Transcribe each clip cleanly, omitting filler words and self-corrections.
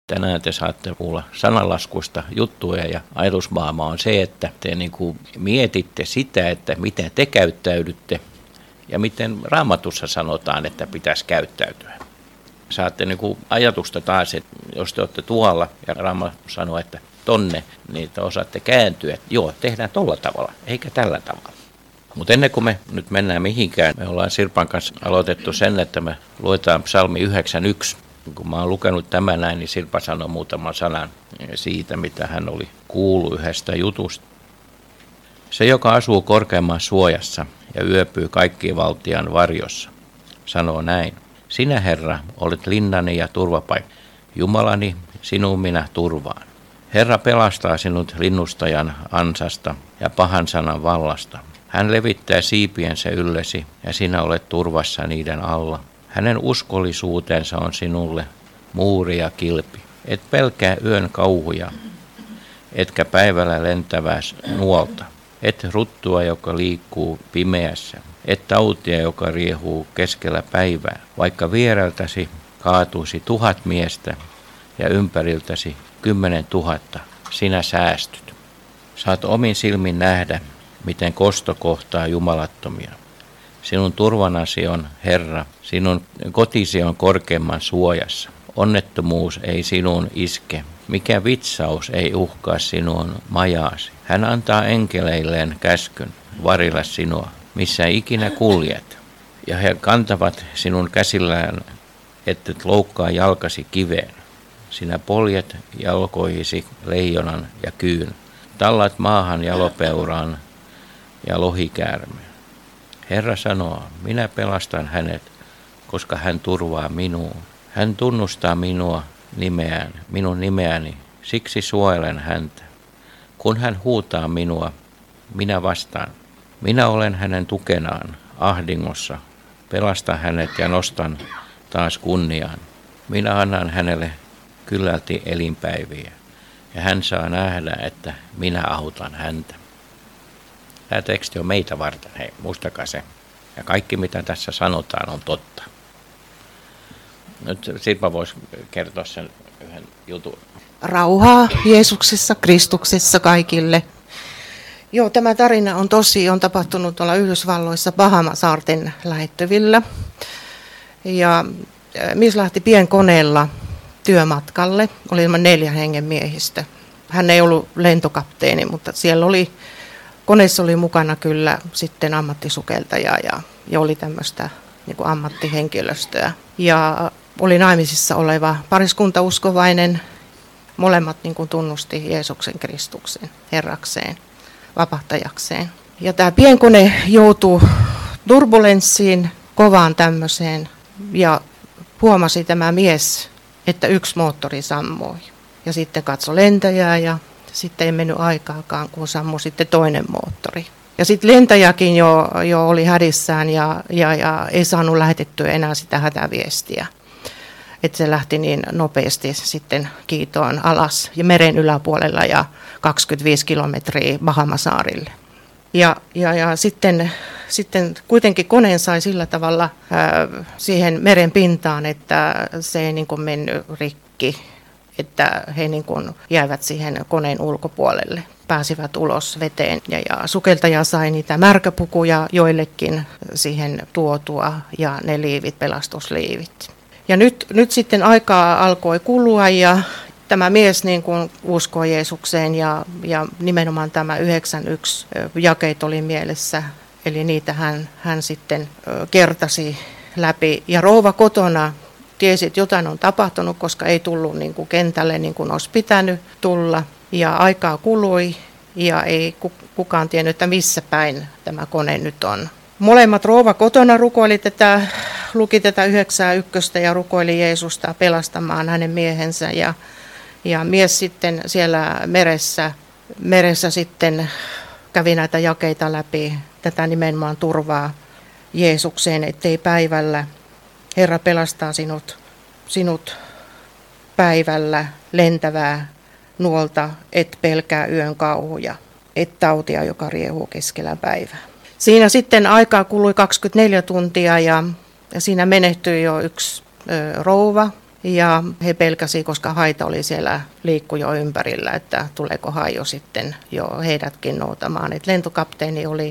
Tänään te saatte kuulla sananlaskusta juttuja ja ajatusmaailma on se, että te mietitte sitä, että miten te käyttäydytte ja miten Raamatussa sanotaan, että pitäisi käyttäytyä. Saatte ajatusta taas, että jos te olette tuolla ja Raamattu sanoo, että tonne, niin te osaatte kääntyä, että joo, tehdään tolla tavalla, eikä tällä tavalla. Mutta ennen kuin me nyt mennään mihinkään, me ollaan Sirpan kanssa aloitettu sen, että me luetaan psalmi 91. Kun mä oon lukenut tämän näin, niin Sirpa sanoi muutaman sanan siitä, mitä hän oli kuullut yhdestä jutusta. Se, joka asuu korkeamman suojassa ja yöpyy kaikkien valtian varjossa, sanoo näin. Sinä, Herra, olet linnani ja turvapaikka. Jumalani, sinun minä turvaan. Herra pelastaa sinut linnustajan ansasta ja pahan sanan vallasta. Hän levittää siipiensä yllesi ja sinä olet turvassa niiden alla. Hänen uskollisuutensa on sinulle muuri ja kilpi. Et pelkää yön kauhuja, etkä päivällä lentävää nuolta. Et ruttua, joka liikkuu pimeässä. Et tautia, joka riehuu keskellä päivää. Vaikka viereltäsi kaatuisi 1000 miestä ja ympäriltäsi 10 000, sinä säästyt. Saat omin silmin nähdä, miten kosto kohtaa jumalattomia. Sinun turvanasi on, Herra, sinun kotisi on korkeamman suojassa. Onnettomuus ei sinun iske, mikä vitsaus ei uhkaa sinun majaasi. Hän antaa enkeleilleen käskyn varilla sinua, missä ikinä kuljet. Ja he kantavat sinun käsillään, ettet loukkaa jalkasi kiveen. Sinä poljet jalkoihisi leijonan ja kyyn. Tallat maahan jalopeuraan ja lohikäärmeen. Herra sanoo, minä pelastan hänet, koska hän turvaa minuun. Hän tunnustaa minun nimeäni, siksi suojelen häntä. Kun hän huutaa minua, minä vastaan. Minä olen hänen tukenaan ahdingossa, pelastan hänet ja nostan taas kunniaan. Minä annan hänelle kyllälti elinpäiviä ja hän saa nähdä, että minä autan häntä. Tämä teksti on meitä varten, hei, muistakaa se. Ja kaikki mitä tässä sanotaan on totta. Nyt Sirpa voisi kertoa sen yhden jutun. Rauhaa Jeesuksessa, Kristuksessa kaikille. Joo, tämä tarina on tapahtunut tuolla Yhdysvalloissa Bahamasaarten lähettyvillä. Ja mies lähti pienkoneella työmatkalle, oli ilman 4 hengen miehistä. Hän ei ollut lentokapteeni, mutta koneessa oli mukana kyllä sitten ammattisukeltaja ja oli tämmöistä niin kuin ammattihenkilöstöä. Ja oli naimisissa oleva pariskunta uskovainen. Molemmat niin kuin tunnusti Jeesuksen Kristuksen Herrakseen, vapahtajakseen. Ja tämä pienkone joutui turbulenssiin, kovaan tämmöiseen. Ja huomasi tämä mies, että yksi moottori sammui. Ja sitten katsoi lentäjää ja sitten ei mennyt aikaakaan, kun sammui sitten toinen moottori. Ja sitten lentäjäkin jo oli hädissään ja ei saanut lähetettyä enää sitä hätäviestiä. Että se lähti niin nopeasti sitten kiitoon alas ja meren yläpuolella ja 25 kilometriä Bahamasaarille. Ja sitten kuitenkin koneen sai sillä tavalla siihen meren pintaan, että se ei niin kuin mennyt rikki, että he niin kuin jäivät siihen koneen ulkopuolelle, pääsivät ulos veteen ja sukeltaja sai niitä märkäpukuja joillekin siihen tuotua ja ne liivit, pelastusliivit. Ja nyt sitten aikaa alkoi kulua ja tämä mies niin kuin uskoi Jeesukseen ja nimenomaan tämä 91 jakeet oli mielessä, eli niitä hän sitten kertasi läpi. Ja rouva kotona tiesi, että jotain on tapahtunut, koska ei tullut niin kuin kentälle niin kuin olisi pitänyt tulla. Ja aikaa kului ja ei kukaan tiennyt, että missä päin tämä kone nyt on. Molemmat rouva kotona luki tätä 91 ja rukoili Jeesusta pelastamaan hänen miehensä. Ja mies sitten siellä meressä sitten kävi näitä jakeita läpi, tätä nimenomaan turvaa Jeesukseen, ettei päivällä Herra pelastaa sinut päivällä lentävää nuolta, et pelkää yön kauhuja, et tautia, joka riehuu keskellä päivää. Siinä sitten aikaa kului 24 tuntia ja siinä menehtyi jo yksi rouva Ja he pelkäsi, koska haita oli siellä liikku jo ympärillä, että tuleeko haijo sitten jo heidätkin noutamaan. Et lentokapteeni oli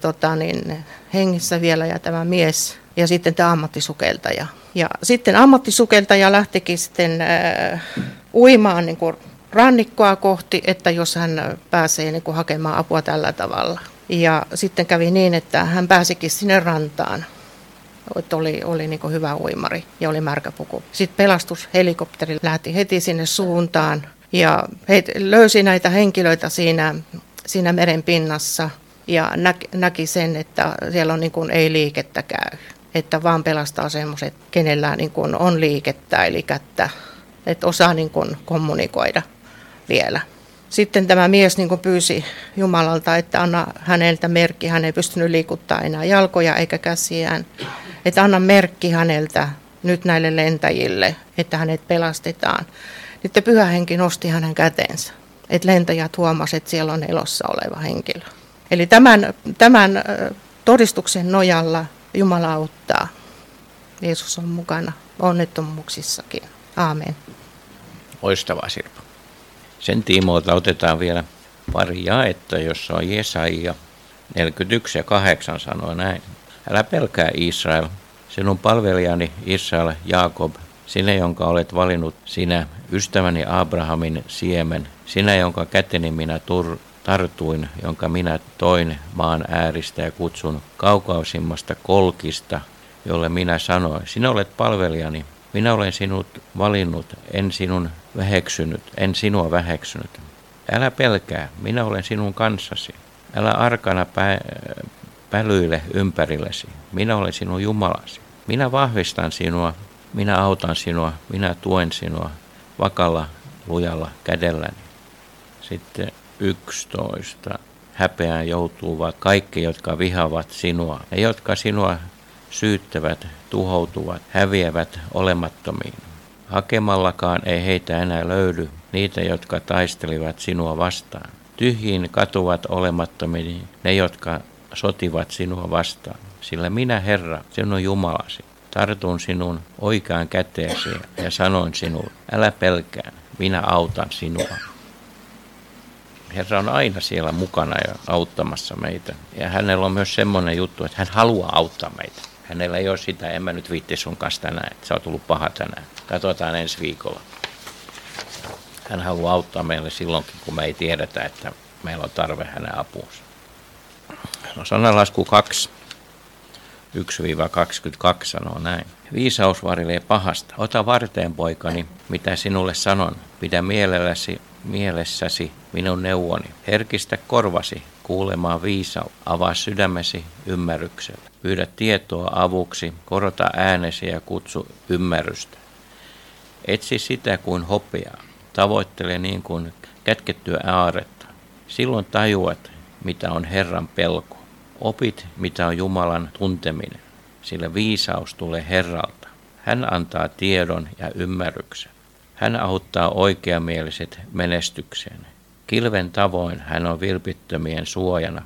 hengissä vielä ja tämä mies ja sitten tämä ammattisukeltaja. Ja sitten ammattisukeltaja lähtikin sitten uimaan niin kuin rannikkoa kohti, että jos hän pääsee niin kuin hakemaan apua tällä tavalla. Ja sitten kävi niin, että hän pääsikin sinne rantaan. Että oli niin kuin hyvä uimari ja oli märkä puku. Sitten pelastushelikopteri lähti heti sinne suuntaan ja he löysi näitä henkilöitä siinä meren pinnassa ja näki sen, että siellä on niin kuin ei liikettä käy. Että vaan pelastaa semmoiset, kenellä niin kuin on liikettä eli kättä, että osaa niin kuin kommunikoida vielä. Sitten tämä mies niin kuin pyysi Jumalalta, että anna häneltä merkki. Hän ei pystynyt liikuttaa enää jalkoja eikä käsiään. Että anna merkki häneltä nyt näille lentäjille, että hänet pelastetaan. Sitten Pyhä Henki nosti hänen kätensä. Että lentäjät huomasivat, että siellä on elossa oleva henkilö. Eli tämän todistuksen nojalla Jumala auttaa. Jeesus on mukana onnettomuuksissakin. Aamen. Loistavaa, Sirpa. Sen tiimoilta otetaan vielä pari jaetta, jossa on Jesaja 41 ja 8 sanoo näin. Älä pelkää Israel, sinun palvelijani Israel Jaakob, sinä jonka olet valinnut, sinä ystäväni Abrahamin siemen, sinä jonka käteni minä tartuin, jonka minä toin maan ääristä ja kutsun kaukaisimmasta kolkista, jolle minä sanoin, sinä olet palvelijani, minä olen sinut valinnut, en sinua väheksynyt. Älä pelkää, minä olen sinun kanssasi. Älä arkana pälyile ympärillesi. Minä olen sinun Jumalasi. Minä vahvistan sinua, minä autan sinua, minä tuen sinua vakalla, lujalla kädelläni. Sitten 11. Häpeään joutuvat kaikki, jotka vihaavat sinua. Ne, jotka sinua syyttävät, tuhoutuvat, häviävät olemattomiin. Hakemallakaan ei heitä enää löydy, niitä, jotka taistelivat sinua vastaan. Tyhjiin katuvat olemattomiin ne, jotka sotivat sinua vastaan. Sillä minä, Herra, sinun Jumalasi, tartun sinun oikeaan käteesi ja sanoin sinulle, älä pelkää, minä autan sinua. Herra on aina siellä mukana ja auttamassa meitä. Ja hänellä on myös semmoinen juttu, että hän haluaa auttaa meitä. Hänellä ei ole sitä, en mä nyt viitti sun kanssa tänään, että sä oot tullut paha tänään. Katsotaan ensi viikolla. Hän haluaa auttaa meille silloinkin, kun me ei tiedetä, että meillä on tarve hänen apuunsa. No, sanalasku 2, 1-22 sanoo näin. Viisaus varilee pahasta. Ota varteen, poikani, mitä sinulle sanon. Pidä mielessäsi minun neuvoni. Herkistä korvasi kuulemaan viisautta. Avaa sydämesi ymmärryksellä. Pyydä tietoa avuksi, korota äänesi ja kutsu ymmärrystä. Etsi sitä kuin hopeaa. Tavoittele niin kuin kätkettyä aaretta. Silloin tajuat, mitä on Herran pelko. Opit, mitä on Jumalan tunteminen, sillä viisaus tulee Herralta. Hän antaa tiedon ja ymmärryksen. Hän auttaa oikeamieliset menestykseen. Kilven tavoin hän on vilpittömien suojana.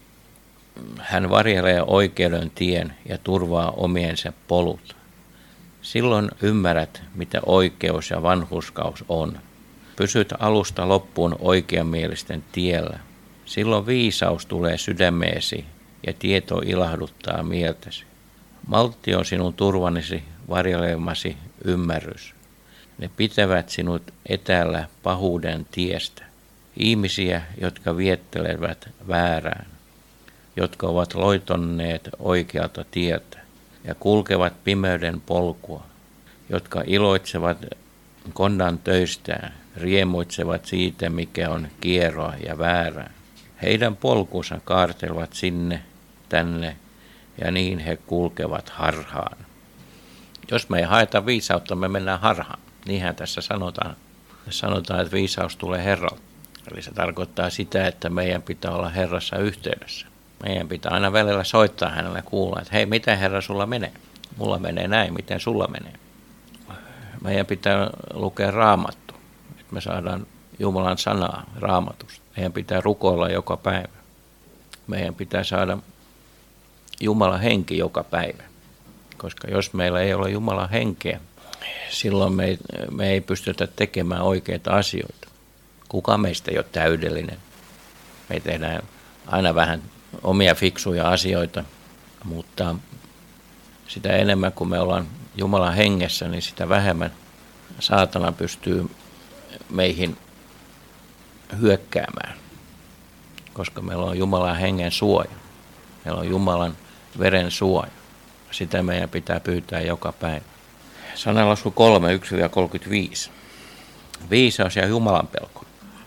Hän varjelee oikeuden tien ja turvaa omiensa polut. Silloin ymmärrät, mitä oikeus ja vanhurskaus on. Pysyt alusta loppuun oikeamielisten tiellä. Silloin viisaus tulee sydämeesi ja tieto ilahduttaa mieltäsi. Maltti on sinun turvannesi, varjelemasi ymmärrys. Ne pitävät sinut etäällä pahuuden tiestä. Ihmisiä, jotka viettelevät väärään, jotka ovat loitonneet oikealta tieltä ja kulkevat pimeyden polkua, jotka iloitsevat konnan töistään, riemuitsevat siitä, mikä on kieroa ja väärää. Heidän polkunsa kaartelevat sinne, tänne, ja niin he kulkevat harhaan. Jos me ei haeta viisautta, me mennään harhaan. Niinhän tässä sanotaan. Sanotaan, että viisaus tulee Herralta. Eli se tarkoittaa sitä, että meidän pitää olla Herrassa yhteydessä. Meidän pitää aina välillä soittaa hänelle ja kuulla, että hei, miten Herra sulla menee? Mulla menee näin, miten sulla menee? Meidän pitää lukea Raamattu, että me saadaan Jumalan sanaa Raamatusta. Meidän pitää rukoilla joka päivä. Meidän pitää saada Jumalan henki joka päivä. Koska jos meillä ei ole Jumalan henkeä silloin me ei pystytä tekemään oikeita asioita. Kuka meistä ei ole täydellinen? Me tehdään aina vähän omia fiksuja asioita, mutta sitä enemmän kun me ollaan Jumalan hengessä, niin sitä vähemmän saatana pystyy meihin hyökkäämään, koska meillä on Jumalan hengen suoja. Meillä on Jumalan veren suoja. Sitä meidän pitää pyytää joka päivä. Sananlasku 3, 1-35. Viisaus ja Jumalan pelko.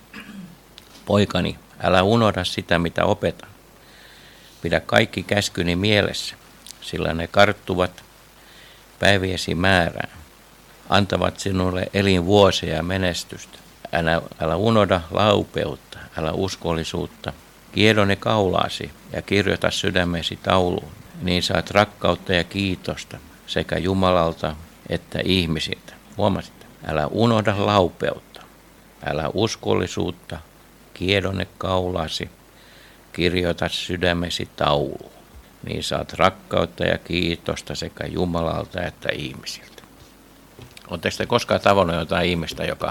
Poikani, älä unohda sitä, mitä opetan. Pidä kaikki käskyni mielessä, sillä ne karttuvat päiviesi määrään. Antavat sinulle elinvuosia ja menestystä. Älä unohda laupeutta, älä uskollisuutta. Kiedo ne kaulaasi ja kirjoita sydämesi tauluun. Niin saat rakkautta ja kiitosta sekä Jumalalta että ihmisiltä. Huomasit? Älä unohda laupeutta, älä uskollisuutta. Kiedo ne kaulaasi, kirjoita sydämesi tauluun. Niin saat rakkautta ja kiitosta sekä Jumalalta että ihmisiltä. Oletteko te koskaan tavannut jotain ihmistä, joka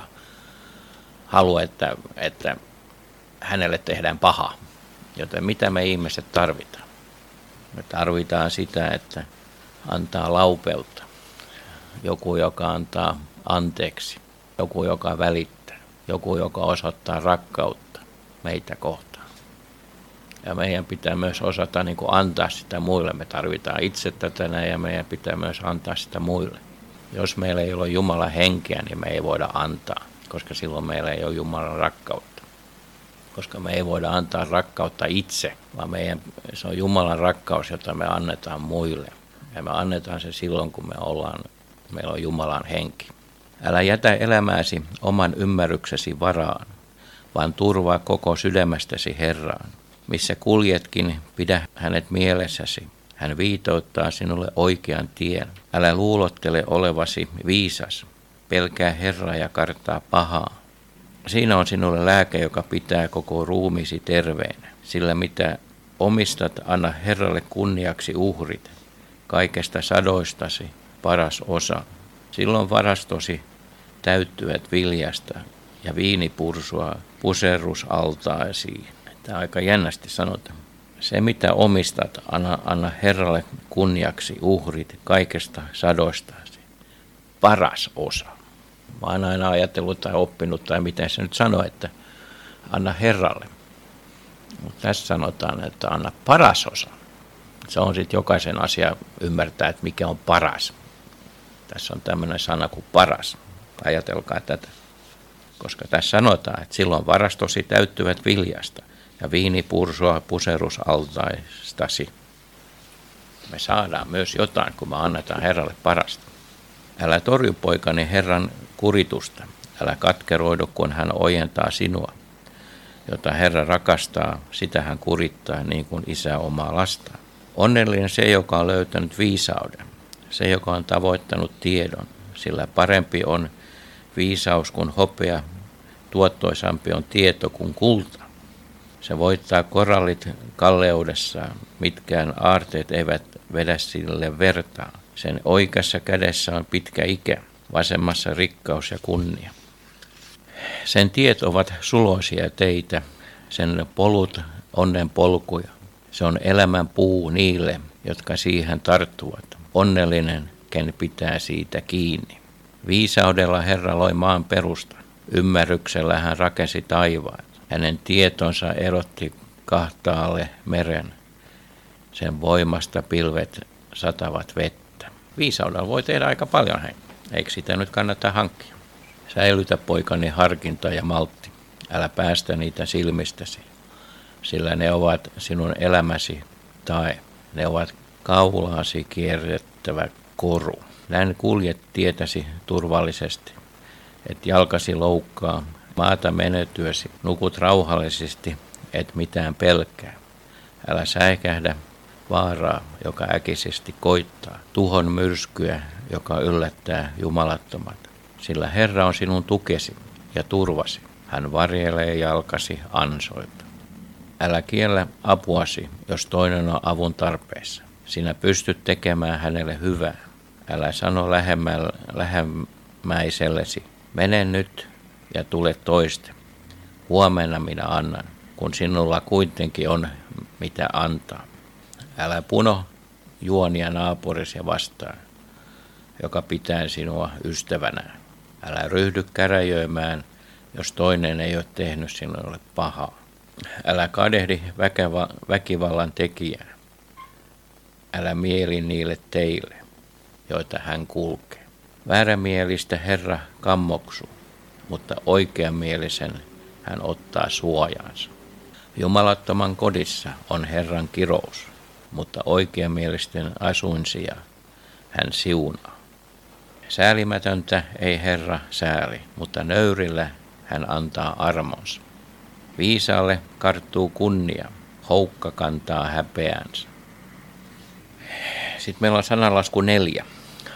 haluaa, että hänelle tehdään pahaa? Joten mitä me ihmiset tarvitaan? Me tarvitaan sitä, että antaa laupeutta. Joku, joka antaa anteeksi. Joku, joka välittää. Joku, joka osoittaa rakkautta meitä kohtaan. Ja meidän pitää myös osata antaa sitä muille. Me tarvitaan itse tätä näin ja meidän pitää myös antaa sitä muille. Jos meillä ei ole Jumalan henkeä, niin me ei voida antaa, koska silloin meillä ei ole Jumalan rakkautta. Koska me ei voida antaa rakkautta itse, vaan se on Jumalan rakkaus, jota me annetaan muille. Ja me annetaan se silloin, kun meillä on Jumalan henki. Älä jätä elämääsi oman ymmärryksesi varaan, vaan turvaa koko sydämestäsi Herraan. Missä kuljetkin, pidä hänet mielessäsi. Hän viitoittaa sinulle oikean tien. Älä luulottele olevasi viisas. Pelkää Herraa ja kartaa pahaa. Siinä on sinulle lääke, joka pitää koko ruumiisi terveenä. Sillä mitä omistat, anna Herralle kunniaksi uhrit. Kaikesta sadoistasi paras osa. Silloin varastosi täyttyvät viljasta ja viinipursua puserrusaltaisiin. Tämä aika jännästi sanotaan. Se mitä omistat, anna Herralle kunniaksi uhrit kaikesta sadoistasi. Paras osa. Mä oon aina ajatellut tai oppinut tai miten se nyt sanoo, että anna Herralle. Mutta tässä sanotaan, että anna paras osa. Se on sitten jokaisen asia ymmärtää, että mikä on paras. Tässä on tämmöinen sana kuin paras. Ajatelkaa tätä. Koska tässä sanotaan, että silloin varastosi täyttyvät viljasta ja viinipursua puserrusaltaistasi. Me saadaan myös jotain, kun me annetaan Herralle parasta. Älä torju poikani Herran kuritusta. Älä katkeroidu, kun hän ojentaa sinua. Jota Herra rakastaa, sitä hän kurittaa niin kuin isä omaa lastaan. Onnellinen se, joka on löytänyt viisauden. Se, joka on tavoittanut tiedon. Sillä parempi on viisaus kuin hopea, tuottoisampi on tieto kuin kulta. Se voittaa korallit kalleudessaan, mitkään aarteet eivät vedä sille vertaa. Sen oikeassa kädessä on pitkä ikä, vasemmassa rikkaus ja kunnia. Sen tiet ovat suloisia teitä, sen polut onnen polkuja. Se on elämän puu niille, jotka siihen tarttuvat. Onnellinen, ken pitää siitä kiinni. Viisaudella Herra loi maan perustan. Ymmärryksellä hän rakensi taivaan. Hänen tietonsa erotti kahtaalle meren. Sen voimasta pilvet satavat vettä. Viisaudella voi tehdä aika paljon, hei. Eikö sitä nyt kannata hankkia? Säilytä poikani harkinta ja maltti. Älä päästä niitä silmistäsi, sillä ne ovat sinun elämäsi tae. Ne ovat kaulaasi kierrettävä koru. Näin kuljet tietäsi turvallisesti, et jalkasi loukkaa. Maata menetyösi, nukut rauhallisesti, et mitään pelkää. Älä säikähdä vaaraa, joka äkisesti koittaa. Tuhon myrskyä, joka yllättää jumalattomat. Sillä Herra on sinun tukesi ja turvasi. Hän varjelee jalkasi ansoilta. Älä kiellä apuasi, jos toinen on avun tarpeessa. Sinä pystyt tekemään hänelle hyvää. Älä sano lähemmäisellesi, mene nyt ja tule toiste. Huomenna minä annan, kun sinulla kuitenkin on mitä antaa. Älä puno juonia naapurisi vastaan, joka pitää sinua ystävänään. Älä ryhdy käräjöimään, jos toinen ei ole tehnyt sinulle pahaa. Älä kadehdi väkivallan tekijää. Älä mieli niille teille, joita hän kulkee. Väärämielistä Herra kammoksuu, mutta oikeamielisen hän ottaa suojaansa. Jumalattoman kodissa on Herran kirous, mutta oikeamielisten asuinsia hän siunaa. Säälimätöntä ei Herra sääli, mutta nöyrillä hän antaa armonsa. Viisaalle karttuu kunnia, houkka kantaa häpeänsä. Sitten meillä on sananlasku 4,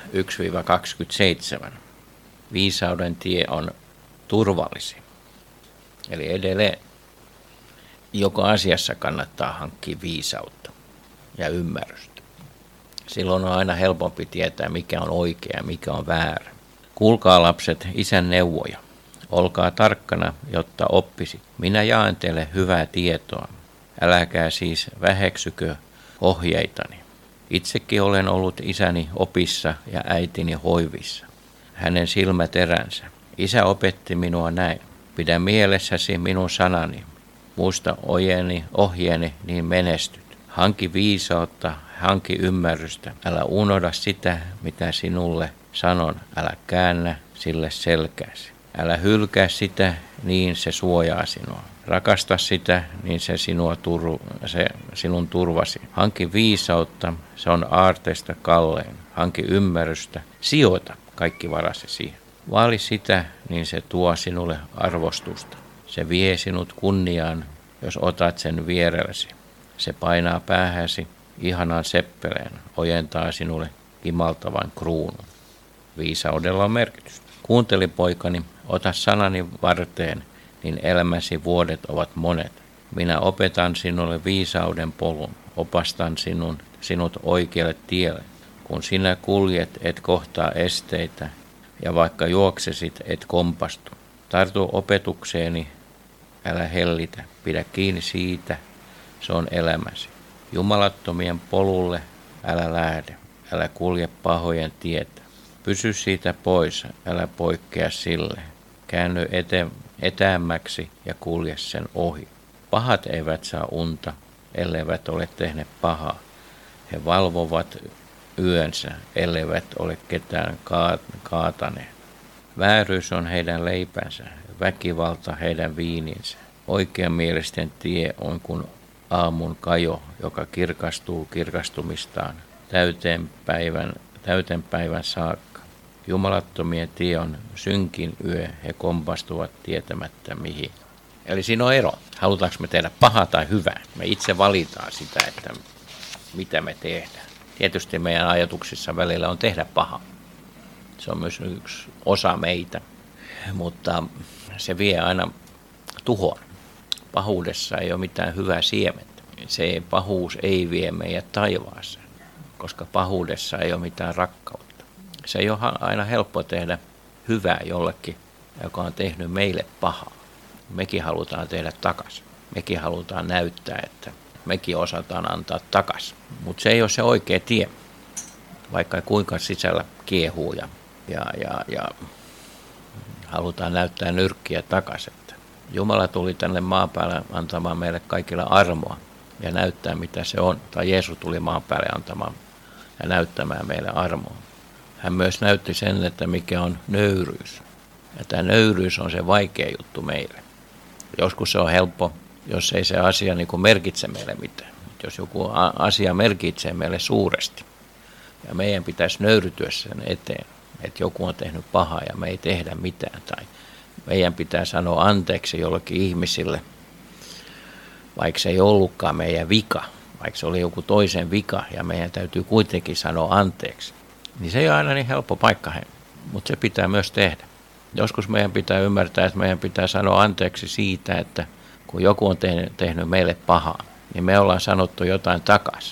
1-27. Viisauden tie on turvallisin. Eli edelleen joka asiassa kannattaa hankkia viisautta ja ymmärrystä. Silloin on aina helpompi tietää, mikä on oikea ja mikä on väärä. Kuulkaa lapset isän neuvoja. Olkaa tarkkana, jotta oppisit. Minä jaan teille hyvää tietoa. Äläkää siis väheksykö ohjeitani. Itsekin olen ollut isäni opissa ja äitini hoivissa. Hänen silmäteränsä. Isä opetti minua näin. Pidä mielessäsi minun sanani. Muista ohjeeni, niin menestyt. Hanki viisautta, hanki ymmärrystä. Älä unohda sitä, mitä sinulle sanon. Älä käännä sille selkääsi. Älä hylkää sitä, niin se suojaa sinua. Rakasta sitä, niin se sinun turvasi. Hanki viisautta, se on aarteesta kallein. Hanki ymmärrystä, sijoita kaikki varasi siihen. Vaali sitä, niin se tuo sinulle arvostusta. Se vie sinut kunniaan, jos otat sen vierellesi. Se painaa päähäsi ihanan seppeleen, ojentaa sinulle kimaltavan kruunun. Viisaudella on merkitystä. Kuunteli poikani, ota sanani varteen, niin elämäsi vuodet ovat monet. Minä opetan sinulle viisauden polun, opastan sinut oikealle tielle. Kun sinä kuljet, et kohtaa esteitä, ja vaikka juoksesit, et kompastu. Tartu opetukseeni, älä hellitä, pidä kiinni siitä, se on elämäsi. Jumalattomien polulle älä lähde, älä kulje pahojen tietä. Pysy siitä pois, älä poikkea sille. Käänny etäämmäksi ja kulje sen ohi. Pahat eivät saa unta, elleivät ole tehneet pahaa. He valvovat yönsä, elleivät ole ketään kaataneet. Vääryys on heidän leipänsä, väkivalta heidän viininsä. Oikeamielisten tie on kuin aamun kajo, joka kirkastuu kirkastumistaan täyten päivän saakka. Jumalattomien tie on synkin yö, he kompastuvat tietämättä mihin. Eli siinä on ero. Halutaanko me tehdä pahaa tai hyvää? Me itse valitaan sitä, että mitä me tehdään. Tietysti meidän ajatuksissa välillä on tehdä pahaa. Se on myös yksi osa meitä, mutta se vie aina tuhoon. Pahuudessa ei ole mitään hyvää siementä. Se pahuus ei vie meidät taivaaseen, koska pahuudessa ei ole mitään rakkautta. Se ei ole aina helppo tehdä hyvää jollekin, joka on tehnyt meille pahaa. Mekin halutaan tehdä takaisin. Mekin halutaan näyttää, että mekin osataan antaa takaisin. Mutta se ei ole se oikea tie, vaikka kuinka sisällä kiehuu ja halutaan näyttää nyrkkiä takaisin. Jumala tuli tänne maan päälle antamaan meille kaikille armoa ja näyttää mitä se on. Tai Jeesus tuli maan päälle antamaan ja näyttämään meille armoa. Hän myös näytti sen, että mikä on nöyryys. Ja tämä nöyryys on se vaikea juttu meille. Joskus se on helppo, jos ei se asia niin kuin merkitse meille mitään. Jos joku asia merkitsee meille suuresti ja meidän pitäisi nöyrytyä sen eteen, että joku on tehnyt pahaa ja me ei tehdä mitään tai meidän pitää sanoa anteeksi jollekin ihmisille, vaikka se ei ollutkaan meidän vika, vaikka se oli joku toisen vika ja meidän täytyy kuitenkin sanoa anteeksi. Niin se ei ole aina niin helppo paikka, mutta se pitää myös tehdä. Joskus meidän pitää ymmärtää, että meidän pitää sanoa anteeksi siitä, että kun joku on tehnyt meille pahaa, niin me ollaan sanottu jotain takaisin.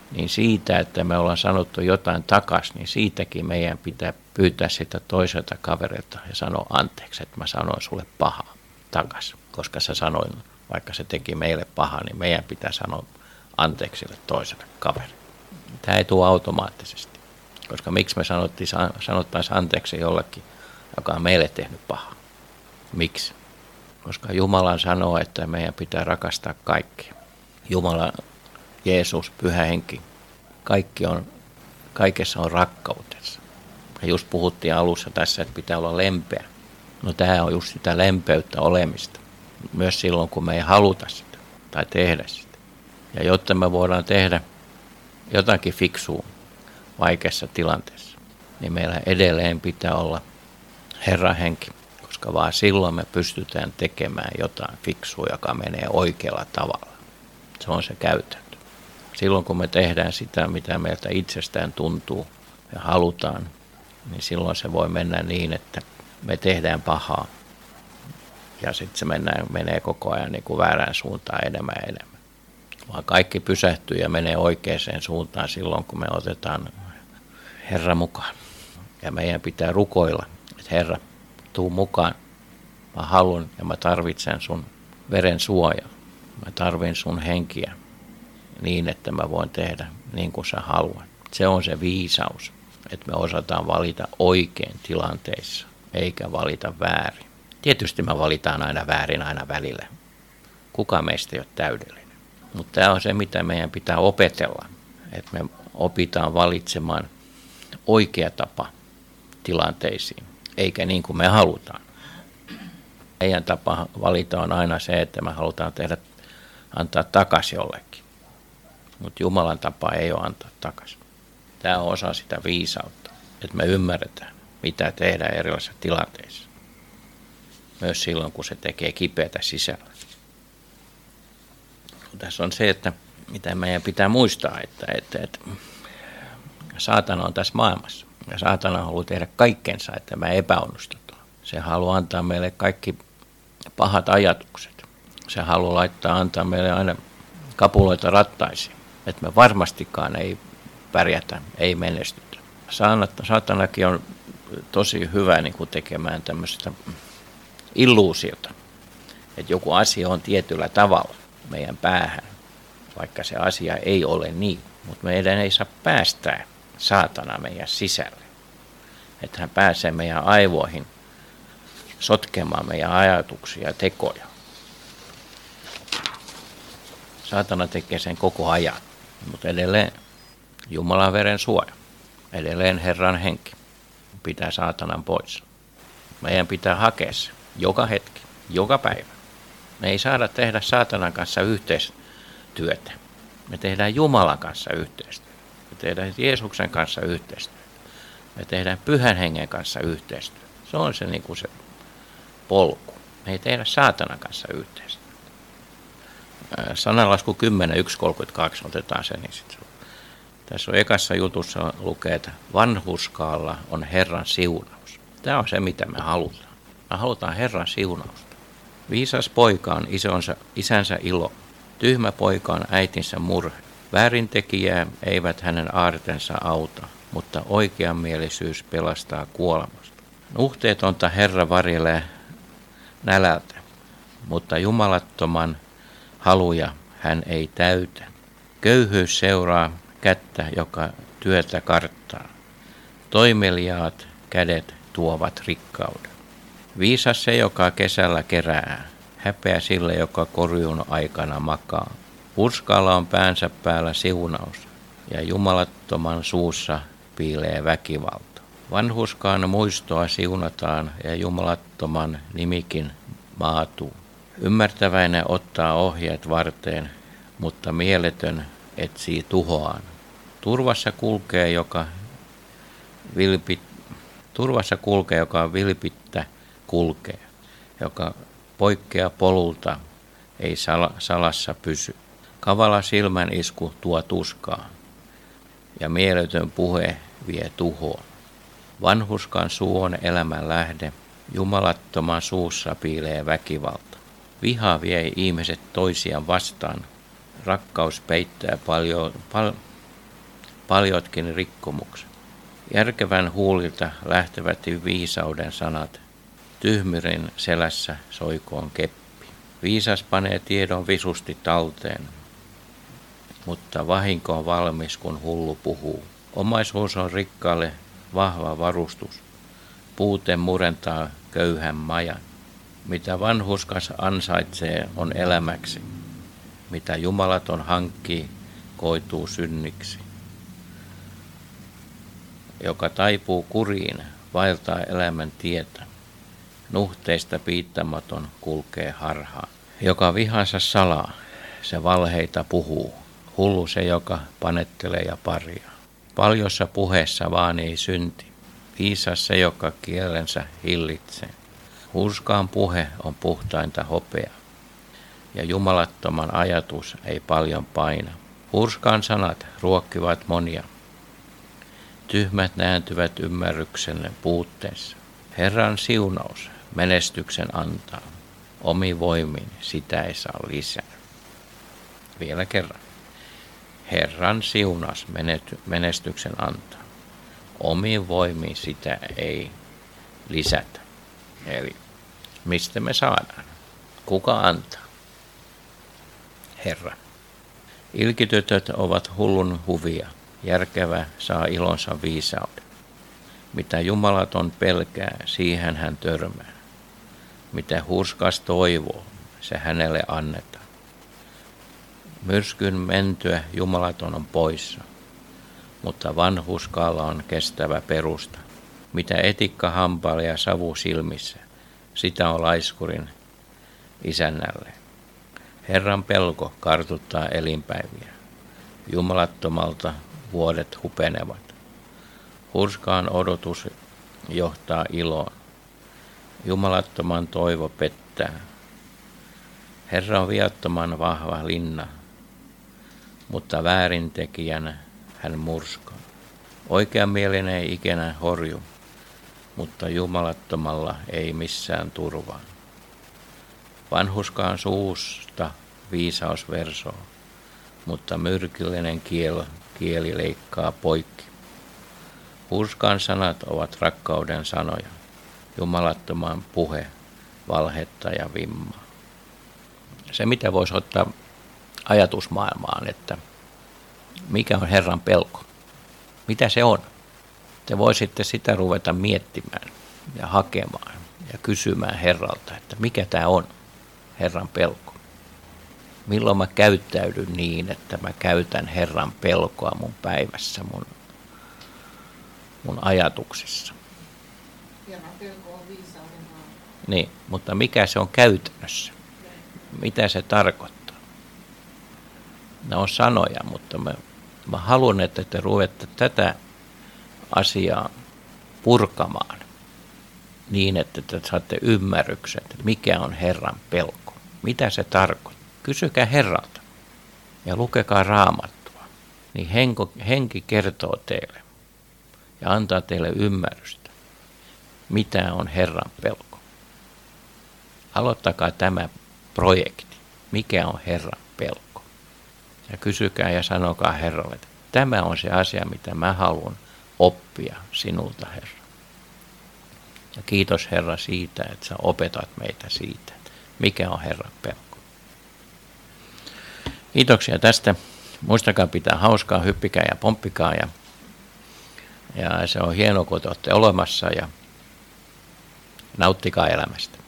niin siitä, että me ollaan sanottu jotain takaisin, niin siitäkin meidän pitää pyytää sitä toiselta kaverilta ja sanoa anteeksi, että mä sanoin sulle pahaa takaisin. Koska sä sanoin, vaikka se teki meille pahaa, niin meidän pitää sanoa anteeksi sille toiselle kaverille. Tämä ei tule automaattisesti, koska miksi me sanottaisiin anteeksi jollekin, joka on meille tehnyt pahaa? Miksi? Koska Jumala sanoo, että meidän pitää rakastaa kaikkia. Jumala, Jeesus, Pyhä Henki, kaikessa on rakkaudessa. Ja just puhuttiin alussa tässä, että pitää olla lempeä. No tämä on just sitä lempeyttä olemista. Myös silloin, kun me ei haluta sitä tai tehdä sitä. Ja jotta me voidaan tehdä jotakin fiksua vaikeassa tilanteessa, niin meillä edelleen pitää olla Herran henki. Koska vaan silloin me pystytään tekemään jotain fiksua, joka menee oikealla tavalla. Se on se käytäntö. Silloin kun me tehdään sitä, mitä meiltä itsestään tuntuu ja halutaan, niin silloin se voi mennä niin, että me tehdään pahaa. Ja sitten se menee koko ajan niin kuin väärään suuntaan enemmän ja enemmän. Vaan kaikki pysähtyy ja menee oikeaan suuntaan silloin, kun me otetaan Herra mukaan. Ja meidän pitää rukoilla, että Herra, tuu mukaan. Mä haluan ja mä tarvitsen sun veren suojaa. Mä tarvin sun henkiä niin, että mä voin tehdä niin kuin sä haluat. Se on se viisaus, että me osataan valita oikein tilanteissa, eikä valita väärin. Tietysti me valitaan aina väärin aina välillä. Kukaan meistä ei ole täydellinen. Mutta tämä on se, mitä meidän pitää opetella. Että me opitaan valitsemaan oikea tapa tilanteisiin, eikä niin kuin me halutaan. Meidän tapa valita on aina se, että me halutaan antaa takaisin jollekin. Mutta Jumalan tapa ei ole antaa takaisin. Tämä on osa sitä viisautta, että me ymmärretään, mitä tehdään erilaisissa tilanteissa. Myös silloin, kun se tekee kipeätä sisällä. Tässä on se, että mitä meidän pitää muistaa, että saatana on tässä maailmassa. Ja saatana haluaa tehdä kaikkensa, että me epäonnistutaan. Se haluaa antaa meille kaikki pahat ajatukset. Se haluaa antaa meille aina kapuloita rattaisiin, että me varmastikaan ei pärjätä, ei menestytä. Saatanakin on tosi hyvä niin kuin tekemään tämmöistä illuusiota, että joku asia on tietyllä tavalla meidän päähän, vaikka se asia ei ole niin, mutta meidän ei saa päästää saatana meidän sisälle, että hän pääsee meidän aivoihin sotkemaan meidän ajatuksia ja tekoja. Saatana tekee sen koko ajan, mutta edelleen Jumalan veren suoja, edelleen Herran henki pitää saatanan pois. Meidän pitää hakea se joka hetki, joka päivä. Me ei saada tehdä saatanan kanssa yhteistyötä. Me tehdään Jumalan kanssa yhteistyötä. Me tehdään Jeesuksen kanssa yhteistyötä. Me tehdään Pyhän Hengen kanssa yhteistyötä. Se on se, niin kuin se polku. Me ei tehdä saatanan kanssa yhteistyötä. Sananlasku 10.1.32 otetaan se, niin sitten tässä on ekassa jutussa lukee, että vanhurskaalla on Herran siunaus. Tämä on se, mitä me halutaan. Me halutaan Herran siunausta. Viisas poika on isänsä ilo. Tyhmä poika on äitinsä murhe. Väärintekijää eivät hänen aartensa auta, mutta oikeanmielisyys pelastaa kuolemasta. Nuhteetonta Herra varjelee nälältä, mutta jumalattoman haluja hän ei täytä. Köyhyys seuraa kättä, joka työtä karttaa. Toimeliaat kädet tuovat rikkauden. Viisas se, joka kesällä kerää. Häpeä sille, joka korjuun aikana makaa. Hurskaalla on päänsä päällä siunaus, ja jumalattoman suussa piilee väkivalta. Vanhurskaan muistoa siunataan, ja jumalattoman nimikin maatuu. Ymmärtäväinen ottaa ohjeet varteen, mutta mieletön etsii tuhoaan. Turvassa kulkee, joka vilpittä kulkee, joka poikkeaa polulta, ei salassa pysy. Kavala silmän isku tuo tuskaa, ja mieletön puhe vie tuhoon. Vanhurskan suu on elämän lähde, jumalattoman suussa piilee väkivalta. Viha vie ihmiset toisiaan vastaan, rakkaus peittää paljotkin rikkomukset. Järkevän huulilta lähtevät viisauden sanat, tyhmyrin selässä soikoon keppi. Viisas panee tiedon visusti talteen, mutta vahinko on valmis, kun hullu puhuu. Omaisuus on rikkaalle vahva varustus, puute murentaa köyhän majan. Mitä vanhurskas ansaitsee on elämäksi, mitä jumalaton hankkii koituu synniksi. Joka taipuu kuriin, vaeltaa elämän tietä, nuhteista piittamaton kulkee harhaan. Joka vihansa salaa, se valheita puhuu, hullu se, joka panettelee ja parjaa. Paljossa puheessa vaan ei synti, viisas se, joka kielensä hillitsee. Hurskaan puhe on puhtainta hopeaa, ja jumalattoman ajatus ei paljon paina. Hurskaan sanat ruokkivat monia. Tyhmät nääntyvät ymmärryksen puutteessa. Herran siunaus menestyksen antaa. Omi voimin sitä ei saa lisää. Vielä kerran. Herran siunaus menestyksen antaa. Omi voimin sitä ei lisätä. Eli mistä me saadaan? Kuka antaa? Herra. Ilkitytöt ovat hullun huvia. Järkevä saa ilonsa viisauden. Mitä jumalaton pelkää, siihen hän törmää. Mitä hurskas toivoo, se hänelle annetaan. Myrskyn mentyä jumalaton on poissa, mutta vanhurskaalla on kestävä perusta. Mitä etikka hampaalla ja savu silmissä, sitä on laiskurin isännälle. Herran pelko kartuttaa elinpäiviä. Jumalattomalta vuodet hupenevat. Hurskaan odotus johtaa iloon. Jumalattoman toivo pettää. Herra on viattoman vahva linna, mutta väärintekijänä hän murskaa. Oikeamielinen ei ikinä horju, mutta jumalattomalla ei missään turvaa. Vanhurskaan suusta viisaus versoo, mutta myrkyllinen kieli leikkaa poikki. Hurskaan sanat ovat rakkauden sanoja, jumalattoman puhe, valhetta ja vimmaa. Se, mitä voisi ottaa ajatusmaailmaan, että mikä on Herran pelko, mitä se on. Te voisitte sitä ruveta miettimään ja hakemaan ja kysymään Herralta, että mikä tämä on, Herran pelko. Milloin mä käyttäydyn niin, että mä käytän Herran pelkoa mun päivässä, mun ajatuksissa. Herran pelko on viisauden maa. Niin, mutta mikä se on käytännössä? Mitä se tarkoittaa? Ne on sanoja, mutta mä haluan, että te ruvette tätä asiaa purkamaan niin, että te saatte ymmärryksen, että mikä on Herran pelko. Mitä se tarkoittaa? Kysykää Herralta ja lukekaa Raamattua. Niin henki kertoo teille ja antaa teille ymmärrystä, mitä on Herran pelko. Aloittakaa tämä projekti. Mikä on Herran pelko? Ja kysykää ja sanokaa Herralle, että tämä on se asia, mitä mä haluan oppia sinulta, Herra. Ja kiitos Herra siitä, että sä opetat meitä siitä, mikä on Herran pelko. Kiitoksia tästä. Muistakaa pitää hauskaa, hyppikää ja pomppikaa. Ja se on hienoa, kun te olette olemassa ja nauttikaa elämästä.